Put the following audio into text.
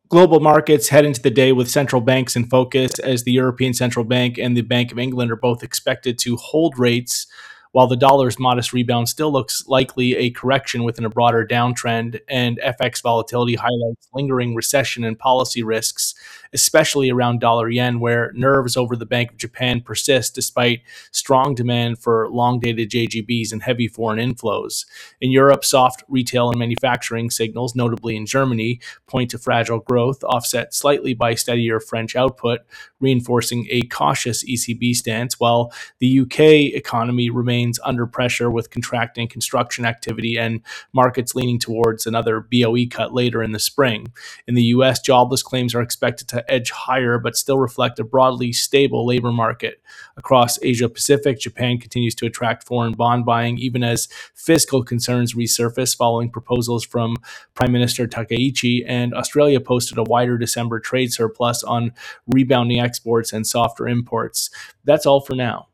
Global markets head into the day with central banks in focus as the European Central Bank and the Bank of England are both expected to hold rates. While the dollar's modest rebound still looks likely a correction within a broader downtrend, and FX volatility highlights lingering recession and policy risks, especially around dollar yen, where nerves over the Bank of Japan persist despite strong demand for long dated JGBs and heavy foreign inflows. In Europe, soft retail and manufacturing signals, notably in Germany, point to fragile growth, offset slightly by steadier French output, reinforcing a cautious ECB stance, while the UK economy remains under pressure with contracting construction activity and markets leaning towards another BOE cut later in the spring. In the US, jobless claims are expected to edge higher but still reflect a broadly stable labor market. Across Asia Pacific, Japan continues to attract foreign bond buying even as fiscal concerns resurface following proposals from Prime Minister Takaichi, and Australia posted a wider December trade surplus on rebounding exports and softer imports. That's all for now.